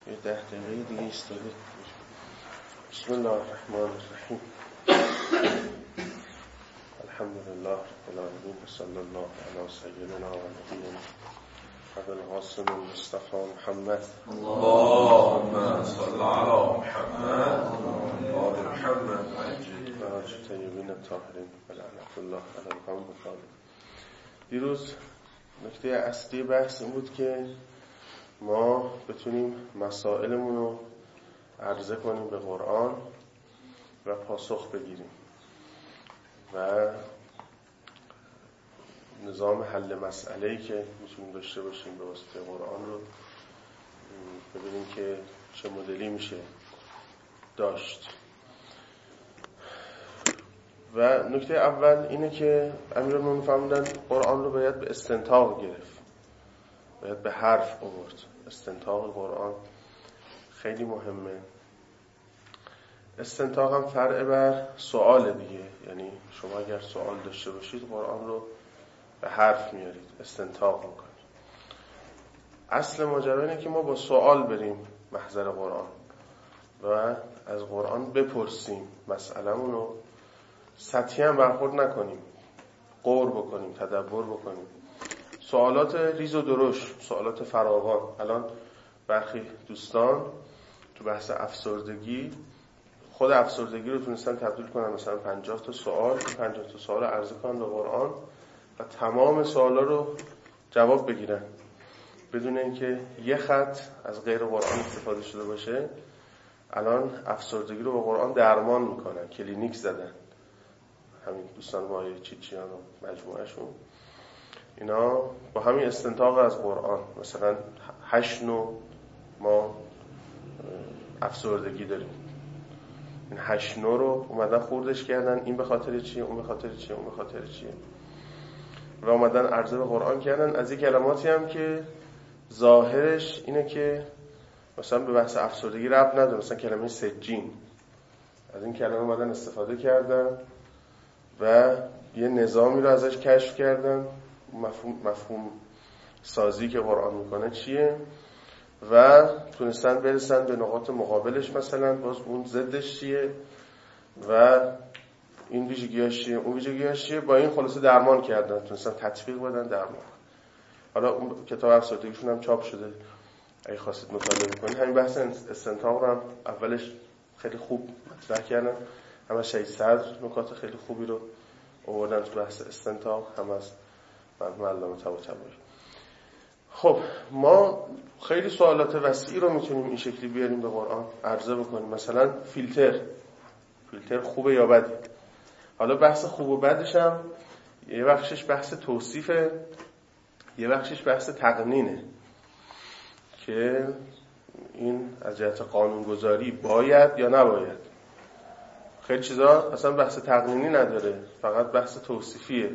یه 10 دقیقه دیگه ایستاده. بسم الله الرحمن الرحیم. الحمدلله رب العالمین و صلی الله علی سیدنا و نبینا ابو القاسم المصطفى محمد. اللهم صل علی محمد و آل محمد و آل طیبین الطاهرین و لعنت الله علی القوم الظالمین. دیروز نکته اصلی بحث این بود که ما بتونیم مسائلمون رو عرضه کنیم به قرآن و پاسخ بگیریم و نظام حل مسئله‌ای که میتونیم داشته باشیم به واسطه قرآن رو ببینیم که چه مدلی میشه داشت. و نکته اول اینه که امیرالمومنین فرمودن قرآن رو باید به استنطاق گرفت، باید به حرف آورد. استنطاق قرآن خیلی مهمه. استنطاق هم فرع بر سوال دیگه، یعنی شما اگر سوال داشته باشید قرآن رو به حرف میارید، استنطاق میکنید. اصل ماجرا اینه که ما با سوال بریم محضر قرآن و از قرآن بپرسیم، مسئله‌مون رو سطحی هم برخورد نکنیم، غور بکنیم، تدبر بکنیم. سوالات ریز و درشت، سوالات فراوان. الان برخی دوستان تو بحث افسردگی، خود افسردگی رو تونستن تبدیل کنن مثلا 50 تا سوال، 50 تا سوال عرضه کنن به قرآن و تمام سوالا رو جواب بگیرن بدون اینکه یه خط از غیر قرآن استفاده شده باشه. الان افسردگی رو با قرآن درمان میکنن، کلینیک زدن. همین دوستان مایه چیچیان و مجموعهشون، اینا با همین استنطاق از قرآن، مثلا 8 نوع ما افسردگی داریم، این 8 نوع رو اومدن خوردش کردن، این به خاطر چیه، اون به خاطر چیه، اون به خاطر چیه، و اومدن عرضه به قرآن کردن از این کلماتی هم که ظاهرش اینه که مثلا به بحث افسردگی ربط نداره. مثلا کلمه سجین، از این کلمه اومدن استفاده کردن و یه نظامی رو ازش کشف کردن، مفهوم سازی که قرآن میکنه چیه، و تونستن برسن به نقاط مقابلش، مثلا باز اون ضدش چیه و این ویژگیاش چیه، اون ویژگیاش چیه. با این خلاصه درمان کردن، تونستن تطبیق بدن، درمان. حالا اون کتاب افسردگیشون هم چاپ شده، اگه خواستید مطالعه کنید. همین بحث استنطاق رو هم اولش خیلی خوب مطرح کردن، هم از شهید صدر نکات خیلی خوبی رو آوردن تو بحث استنطاق، هم از مرحوم علامه طباطبایی. خب ما خیلی سوالات وسیعی رو میتونیم این شکلی بیاریم به قرآن عرضه بکنیم. مثلا فیلتر خوبه یا بده؟ حالا بحث خوب و بدش هم یه بخشش بحث توصیفه، یه بخشش بحث تقنینه که این از جهت قانونگذاری باید یا نباید. خیلی چیزا اصلا بحث تقنینی نداره، فقط بحث توصیفیه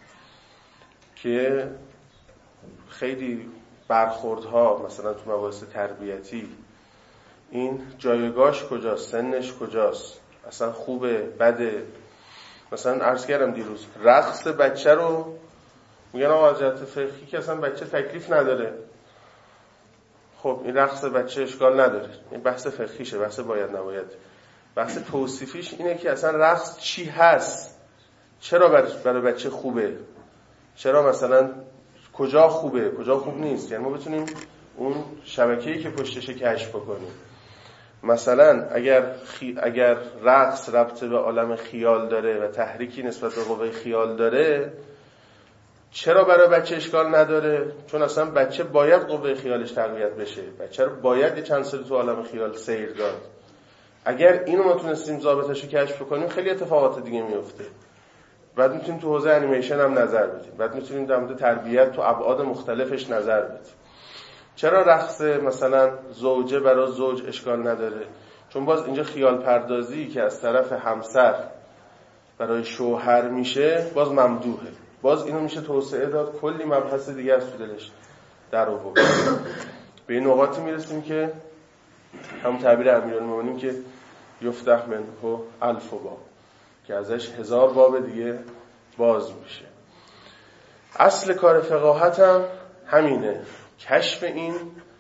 که خیلی برخوردها مثلا تو مباحث تربیتی این جایگاهش کجاست، سنش کجاست، اصلا خوبه بده. مثلا عرض کردم دیروز رقص بچه رو میگن آقا از جهت فقهی که اصلا بچه تکلیف نداره. خب این رقص بچه اشکال نداره، این بحث فقهیشه، بحث باید نباید. بحث توصیفیش اینه که اصلا رقص چی هست، چرا برای بچه خوبه، چرا مثلا کجا خوبه، کجا خوب نیست. یعنی ما بتونیم اون شبکه‌ای که پشتشه کشف بکنیم. مثلا اگر رقص ربط به عالم خیال داره و تحریکی نسبت به قوه خیال داره، چرا برای بچه اشکال نداره؟ چون اصلا بچه باید قوه خیالش تقویت بشه، بچه رو باید یه چند سال تو عالم خیال سیر داد. اگر اینو ما تونستیم ضابطه‌شو کشف کنیم، خیلی اتفاقات دیگه میفته. بعد میتونیم تو حوزه انیمیشن هم نظر بدیم، بعد میتونیم در مورد تربیت تو ابعاد مختلفش نظر بدیم. چرا رقص مثلا زوجه برای زوج اشکال نداره؟ چون باز اینجا خیال پردازی که از طرف همسر برای شوهر میشه باز ممدوحه، باز اینو میشه توسعه داد، کلی مبحث دیگه از تو دلش در آورد. به این نقاطی میرسیم که همون تعبیر امیرالمومنین که یفتح منه 1000 باب، که ازش 1000 باب دیگه باز میشه. اصل کار فقاهت هم همینه، کشف این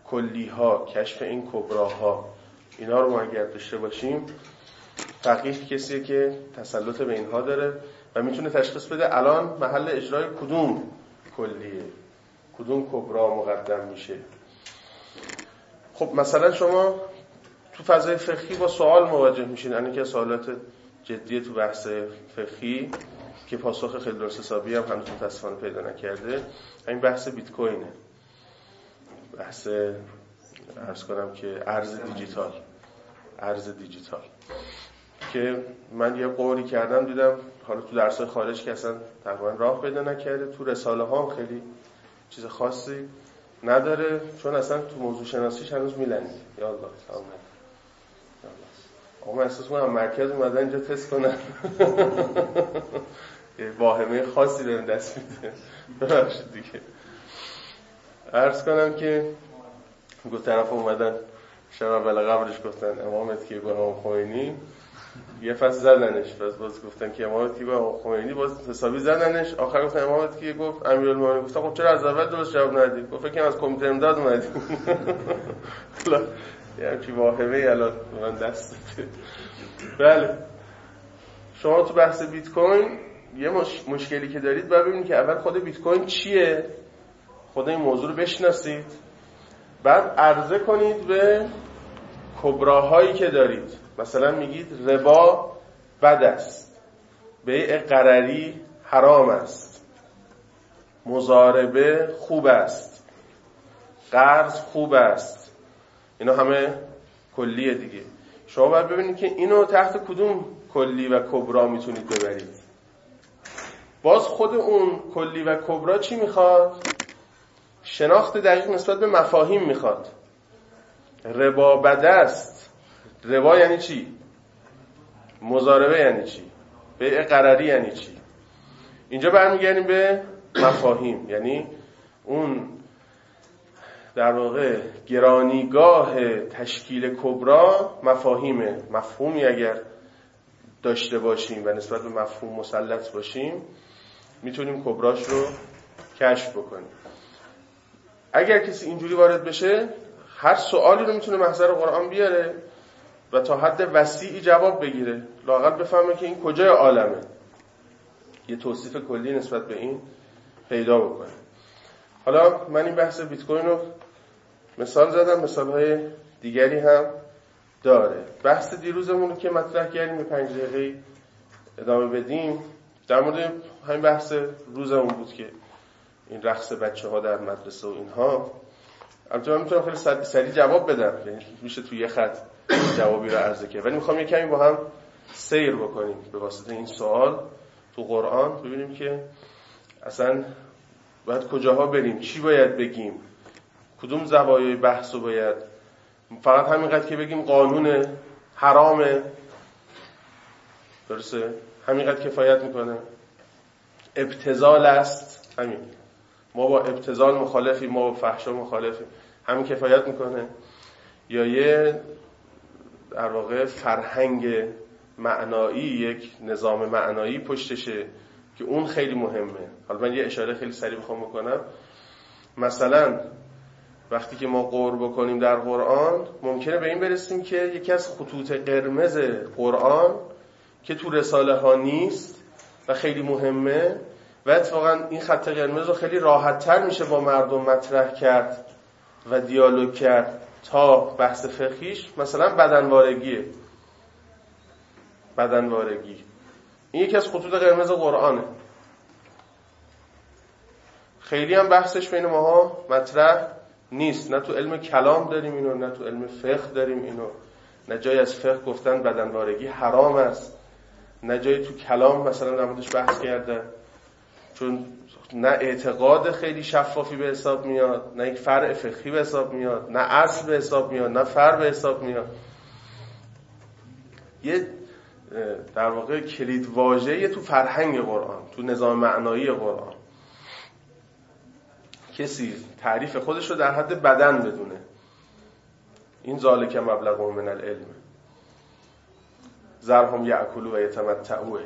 کلی ها، کشف این کبراها، اینا رو ما اگر داشته باشیم، فقیه کسیه که تسلط به اینها داره و میتونه تشخیص بده الان محل اجرای کدوم کلیه، کدوم کبرا مقدم میشه. خب مثلا شما تو فضای فقهی با سوال مواجه میشین، یعنی که سوالات جدیه تو بحث فقهی که پاسخ خیلی درست حسابی هم هنوز متاسفانه پیدا نکرده، این بحث بیت کوینه، بحث عرض کنم که ارز دیجیتال که من یه قوری کردم دیدم حالا تو درس‌های خارج که اصلا تقریبا راه پیدا نکرده، تو رساله ها هم خیلی چیز خاصی نداره، چون اصلا تو موضوع شناسیش هنوز میلنگه. یا الله سلام آقا، من احساس کنم مرکز اومدن اینجا تست کنن یه واهمه خاصی دارن دست میده. ببخشید دیگه عرض کنم که دو طرف اومدن شب اول قبلش گفتن امامت که امام خمینی، یه فصل زدنش، باز گفتن که امامت که امام خمینی، باز حسابی زدنش، آخر گفتن امامت که گفت امیرالمومنین. گفتم خب چرا از اول درست جواب ندادی؟ گفت فکر کنم از کمیته امداد اومدی. یعنی چی واهمه الان من دست بده. بله شما تو بحث بیت کوین یه مشکلی که دارید، باید ببینید که اول خود بیت کوین چیه، خود این موضوع رو بشناسید، بعد عرضه کنید به کبراهایی که دارید. مثلا میگید ربا بد است، بیع قرری حرام است، مضاربه خوب است، قرض خوب است، اینا همه کلیه دیگه. شما باید ببینید که اینو تحت کدوم کلی و کبرا میتونید ببرید. باز خود اون کلی و کبرا چی میخواد؟ شناخت دقیق نسبت به مفاهیم میخواد. ربا بد است، ربا یعنی چی؟ مضاربه یعنی چی؟ بیع قرری یعنی چی؟ اینجا برمیگردیم به مفاهیم، یعنی اون در واقع گرانیگاه تشکیل کبرا مفاهیمه. مفهومی اگر داشته باشیم و نسبت به مفهوم مسلط باشیم، میتونیم کبراش رو کشف بکنیم. اگر کسی اینجوری وارد بشه، هر سوالی رو میتونه محضر قرآن بیاره و تا حد وسیعی جواب بگیره، لااقل بفهمه که این کجای عالمه، یه توصیف کلی نسبت به این پیدا بکنه. حالا من این بحث بیت کوین رو مثال زدم، مثالهای دیگری هم داره. بحث دیروزمون رو که مطرح کردیم، به 5 دقیقه ادامه بدیم، در مورد همین بحث روزمون بود که این رقص بچه‌ها در مدرسه و اینها. البته من میتونم خیلی سریع جواب بدم، یعنی میشه توی یه خط جوابی رو عرضه کرد، ولی میخوام یه کمی با هم سیر بکنیم به واسطه این سوال تو قرآن، ببینیم که اصلا باید کجاها بریم، چی باید بگیم، کدوم زوایای بحث رو باید، فقط همینقدر که بگیم قانون حرامه، درسته؟ همینقدر کفایت میکنه. ابتذال است، همین، ما با ابتذال مخالفیم، ما با فحشا مخالفیم، همین کفایت میکنه. یا یه در واقع فرهنگ معنایی، یک نظام معنایی پشتشه که اون خیلی مهمه. حالا من یه اشاره خیلی سریع بخوام بکنم. مثلا وقتی که ما قور بکنیم در قرآن، ممکنه به این برسیم که یکی از خطوط قرمز قرآن که تو رساله ها نیست و خیلی مهمه و اتفاقا این خط قرمز رو خیلی راحت‌تر میشه با مردم مطرح کرد و دیالوگ کرد تا بحث فقهیش، مثلا بدنوارگیه. بدنوارگی این یکی از خطوط قرمز قرآنه، خیلی هم بحثش بین ماها مطرح نیست، نه تو علم کلام داریم اینو، نه تو علم فقه داریم اینو، نه جای از فقه گفتن بدنوارگی حرام است، نه جای تو کلام مثلا در موردش بحث کردن، چون نه اعتقاد خیلی شفافی به حساب میاد، نه یک فرع فقهی به حساب میاد، نه اصل به حساب میاد، نه فرع به حساب میاد. یه در واقع کلید واژه‌ای تو فرهنگ قرآن، تو نظام معنایی قرآن. کسی تعریف خودش رو در حد بدن بدونه، این ذالک مبلغ من العلم، ذرهم یأکلوا و یتمتعوا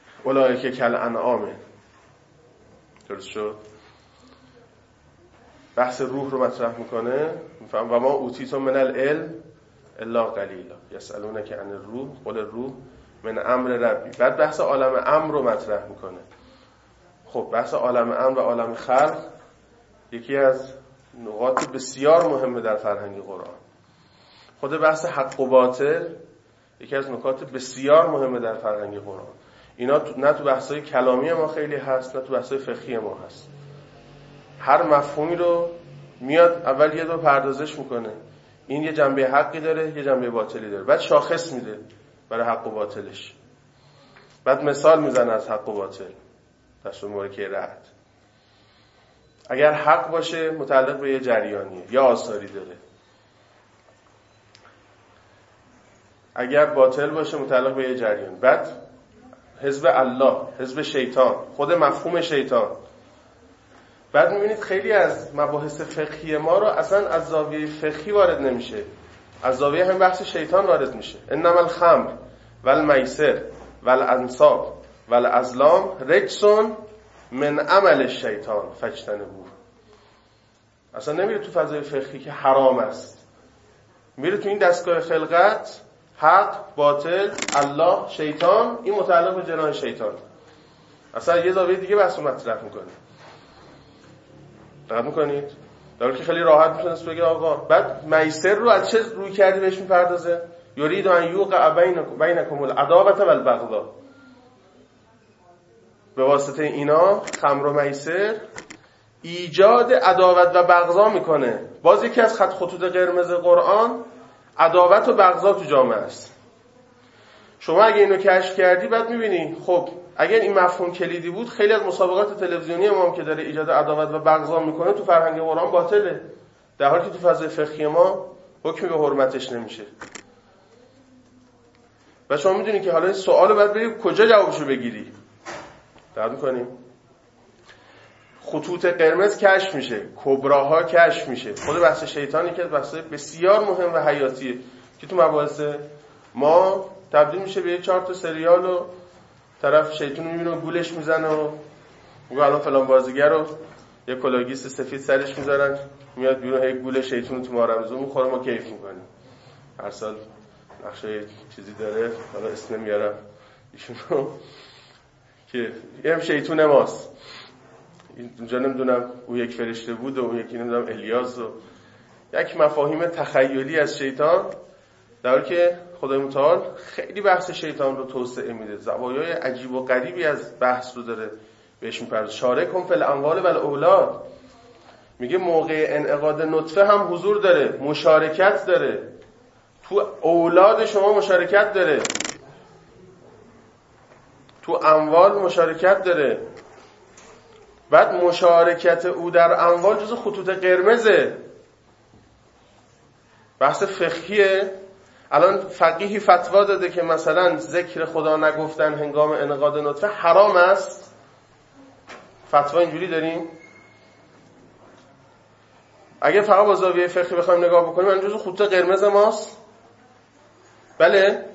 اولئک کالانعام. درست شد؟ بحث روح رو مطرح میکنه، و ما اوتیتم من العلم الا قلیلا یسألونک عن الروح قل الروح من امر ربی. بعد بحث عالم امر رو مطرح میکنه. خب بحث عالم امر و عالم خلق یکی از نقاط بسیار مهمه در فرهنگ قرآن. خود بحث حق و باطل یکی از نکات بسیار مهمه در فرهنگ قرآن. اینا نه تو بحث‌های کلامی ما خیلی هست، نه تو بحث‌های فقهی ما هست. هر مفهومی رو میاد اول یه دور پردازش میکنه، این یه جنبه حقی داره، یه جنبه باطلی داره، بعد شاخص میده برای حق و باطلش، بعد مثال میزنه از حق و باطل دست و مورکه رعد. اگر حق باشه متعلق به یه جریانیه یا آثاری داره، اگر باطل باشه متعلق به یه جریان. بعد حزب الله، حزب شیطان، خود مفهوم شیطان. بعد میبینید خیلی از مباحث فقهی ما رو اصلا از زاویه فقهی وارد نمیشه، از زاویه هم بحث شیطان وارد میشه. انما الخمر والمیسر والانصاب والازلام رجس من عمل الشیطان فاجتنبوه. اصلا نمیره تو فضای فقهی که حرام است، میره تو این دستگاه خلقت، حق، باطل، الله، شیطان، این متعلق به جناح شیطان. اصلا یه زاویه دیگه بحث رو مطرح میکنه. دقت میکنید؟ در حالی که خیلی راحت میتونست بگه آقا بعد میسر رو از چه روی کردی بهش میپردازه؟ یرید ان یوقع بینکم العداوة والبغضاء. به واسطه اینا خمر و میسر ایجاد عداوت و بغضا میکنه. باز یکی از خطوط قرمز قرآن عداوت و بغضا تو جامعه است. شما اگه اینو کشف کردی بعد میبینی خب اگر این مفهوم کلیدی بود، خیلی از مسابقات تلویزیونی ما هم که داره ایجاد عداوت و بغضا میکنه تو فرهنگ قرآن باطله، در حالی که تو فضای فقهی ما حکمی به حرمتش نمیشه. و شما میدونی که حالا این سوالو باید بری کجا جوابشو بگیری. دقت میکنیم؟ خطوط قرمز کشف میشه، کبراها کشف میشه. خود بحث شیطانی که بحث بسیار مهم و حیاتیه که تو مباحث ما تبدیل میشه به 4 تا سریال و طرف شیطون میبینه و گولش میزنه و میگه الان فلان بازیگر رو یه کلاگیس سفید سرش میذارن، میاد بیرون هی گول شیطون تو ما رمزون میخوره، ما کیف میکنیم. هر سال نقشه چیزی داره، حالا اسم نمیارم ایشونو، که هم شیطون ماست. اینجا نمیدونم او یک فرشته بود و اون یکی نمیدونم الیاس و یک مفاهیم تخیلی از شیطان، در حالی که خدای متعال خیلی بحث شیطان رو توسعه میده، زوایای عجیب و غریبی از بحث رو داره بهش میپرده. شارکهم فی الاموال و الاولاد، میگه موقع انعقاد نطفه هم حضور داره، مشارکت داره، تو اولاد شما مشارکت داره، تو اموال مشارکت داره. بعد مشارکت او در اموال جزو خطوط قرمزه، بحث فقهیه. الان فقیهی فتوا داده که مثلا ذکر خدا نگفتن هنگام انعقاد نطفه حرام است. فتوا اینجوری داریم. اگه فقط با زاویه فقهی بخوایم نگاه بکنیم این جزو خطوط قرمز ماست. بله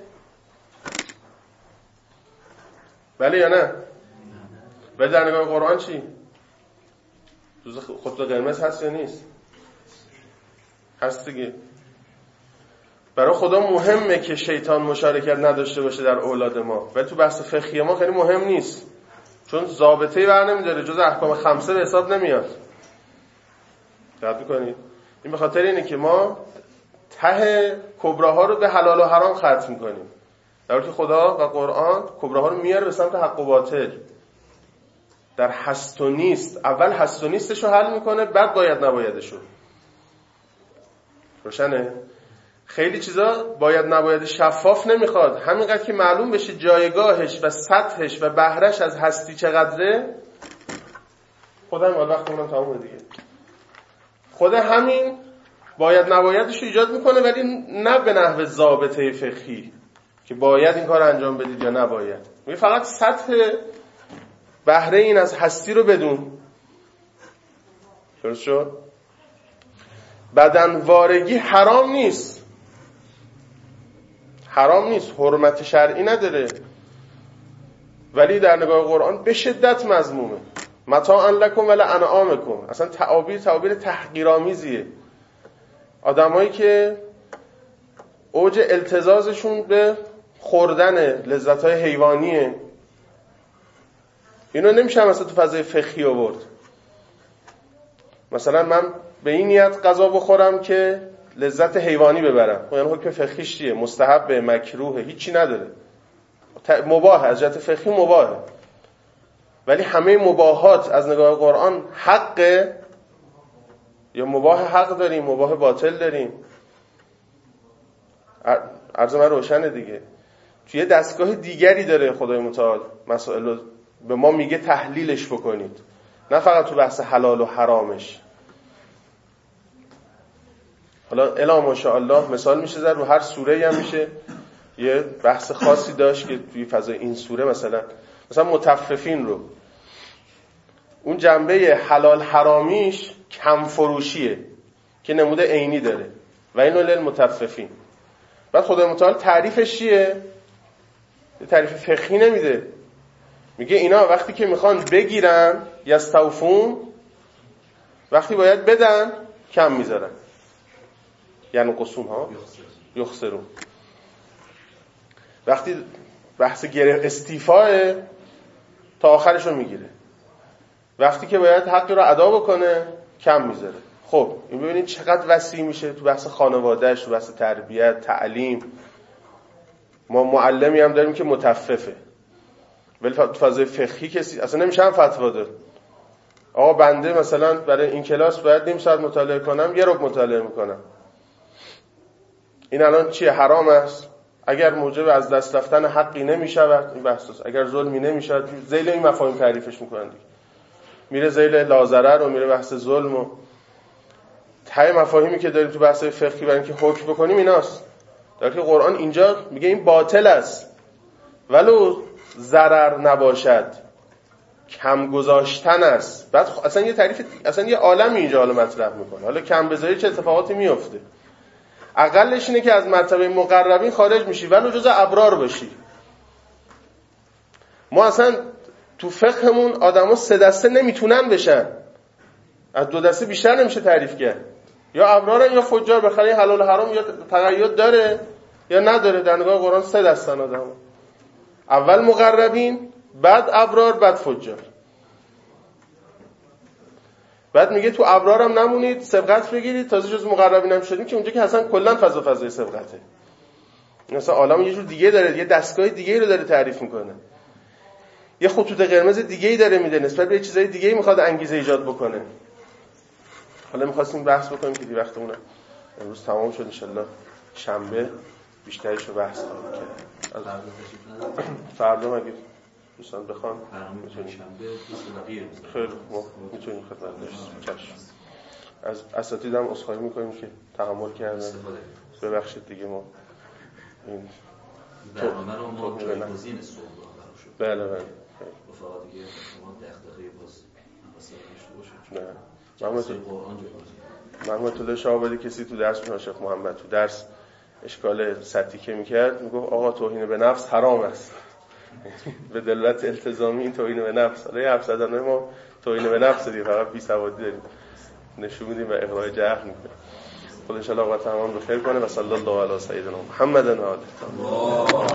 یا نه؟ ولی در نگاه قرآن چی؟ جزو خطوط قرمز هست یا نیست؟ هست دیگه. برای خدا مهمه که شیطان مشارکت نداشته باشه در اولاد ما، ولی تو بحث فقهی ما خیلی مهم نیست، چون ضابطه‌ای بر نمیداره، جز احکام 5 به حساب نمیاد. دقت می‌کنید؟ این به خاطر اینه که ما ته کبراها رو به حلال و حرام ختم می‌کنیم، در حالی که خدا و قرآن کبراها رو میاره به سمت حق و باطل، در هست و نیست. اول هست و نیستش رو حل میکنه، بعد باید نبایدش رو. روشنه؟ خیلی چیزا باید نباید شفاف نمیخواد، همینقدر که معلوم بشه جایگاهش و سطحش و بهرش از هستی چقدره، خودم حال وقت اونم تمومه دیگه. خود همین باید نبایدش رو ایجاد میکنه، ولی نه به نحو ضابطه فقهی که باید این کار انجام بدید یا نباید. فقط سطح بهره این از هستی رو بدون. درست شد؟ بدنوارگی حرام نیست، حرمت شرعی نداره، ولی در نگاه قرآن به شدت مذمومه. متاعا لکم و لانعامکم. اصلا تعابیر تحقیرآمیزیه. آدمایی که اوج التزازشون به خوردن لذت‌های حیوانیه، اینو نمیشه مثلا تو فضای فقهی آورد. مثلا من به این نیت غذا بخورم که لذت حیوانی ببرم، یعنی حکم فقهیش چیه؟ مستحب، مکروه، هیچی نداره، مباهه، از جهت فقهی مباهه. ولی همه مباهات از نگاه قرآن حقه یا مباح حق داریم، مباح باطل داریم؟ عرض من روشنه دیگه. توی دستگاه دیگری داره خدای متعال مسائل رو به ما میگه تحلیلش بکنید، نه فقط تو بحث حلال و حرامش. حالا الا ماشاءالله مثال میشه زد، رو هر سوره‌ای هم میشه یه بحث خاصی داشت که توی فضای این سوره مثلا متففین رو، اون جنبه حلال حرامیش کم فروشیه که نموده عینی داره و اینو للمتففین. بعد خدای متعال تعریفش چیه؟ تعریف فقهی نمیده، میگه اینا وقتی که میخوان بگیرن یستوفون، وقتی باید بدن کم میذارن، یعنی قسوم ها یخسرون. وقتی بحث استیفاء تا آخرش رو میگیره، وقتی که باید حقی رو ادا بکنه کم میذاره. خب این ببینید چقدر وسیع میشه تو بحث خانوادهش، تو بحث تربیت، تعلیم. ما معلمی هم داریم که متففه، ولی تو فضای فقهی کسی اصلا نمیشه هم فتوا داد. آقا بنده مثلا برای این کلاس باید نیم ساعت مطالعه کنم، یه ربع مطالعه میکنم، این الان چیه؟ حرام است؟ اگر موجب از دست رفتن حقی نمیشود، این بحث، اگر ظلمی نمیشود، ذیل این مفاهیم تعریفش میکنن دیگه. میره ذیل لازرر و میره بحث ظلم و تای مفاهیمی که داریم تو بحث فقهی برای اینکه حکم بکنیم ایناست. در که قرآن اینجا میگه این باطل است ولو ضرر نباشد، کم گذاشتن است. بعد اصلا یه تعریف، اصلا یه عالمی اینجا حالا مطرح میکنه. حالا کم بذاری چه اتفاقاتی میفته؟ اقلش اینه که از مرتبه مقربین خارج میشی ولو جز ابرار باشی. ما اصلا تو فقهمون آدما 3 دسته نمیتونن بشن، از 2 دسته بیشتر نمیشه تعریف کرد. یا ابرارن یا فجار. بخاطر حلال و حرام یا تقید داره یا نداره. در نگاه قرآن 3 دستن آدما، اول مقربین، بعد ابرار، بعد فجار. بعد میگه تو ابرارم نمونید، سبقت بگیرید، تازه جز مقربین هم شدیم، که اونجا که اصلا کلا فضای سبقته. مثلا عالم یه جور دیگه داره، یه دستگاه دیگه رو داره تعریف میکنه، یه خطوط قرمز دیگه‌ای داره میده، نسبت به یه چیزای دیگه‌ای میخواد انگیزه ایجاد بکنه. حالا می‌خواستیم بحث بکنیم که وقتمون امروز تمام شد، ان شاءالله شنبه بیشترش رو بحث خواهیم کرد. فردا مگه دوستان بخوان میتونیم شنبه خیلی ما میتونیم خدمت داشتیم. از اساتیدم عذرخواهی میکنیم که تحمل کردن، ببخشید دیگه. ما این برنامه رو ما جایگزین صبح قرار شد. بله فقط دیگه شما دغدغه باز نه محمد الله شاهآبادی کسی تو درس می‌خوند، شیخ محمد تو درس اشکال سطحی که میکرد میگفت آقا توهین به نفس حرام است. به دلالت التزامی این توهین به نفس. حالا یه حرف زدن ما توهین به نفس دیگه، فقط بی‌سوادی داریم نشون میدیم و اقراء جهل میکنیم. خدا ان شاء الله وقت تمام بخیر کنه و صلی الله علی سیدنا محمد و آله.